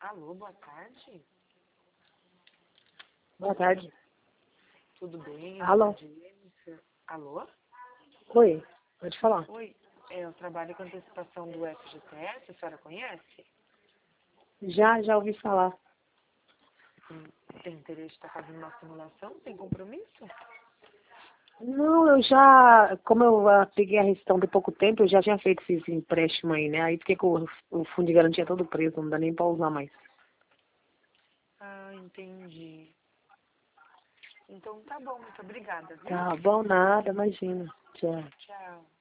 Alô, boa tarde. Boa tarde. Tudo bem? Alô? Jennifer. Alô? Oi, pode falar. Oi, eu trabalho com antecipação do FGTS, a senhora conhece? Já ouvi falar. Tem interesse de estar fazendo uma simulação? Tem compromisso? Não, como eu peguei a restrição de pouco tempo, eu já tinha feito esse empréstimo aí, né? Aí fiquei com o fundo de garantia todo preso, não dá nem pra usar mais. Ah, entendi. Então tá bom, muito obrigada, viu? Tá bom, nada, imagina. Tchau. Tchau.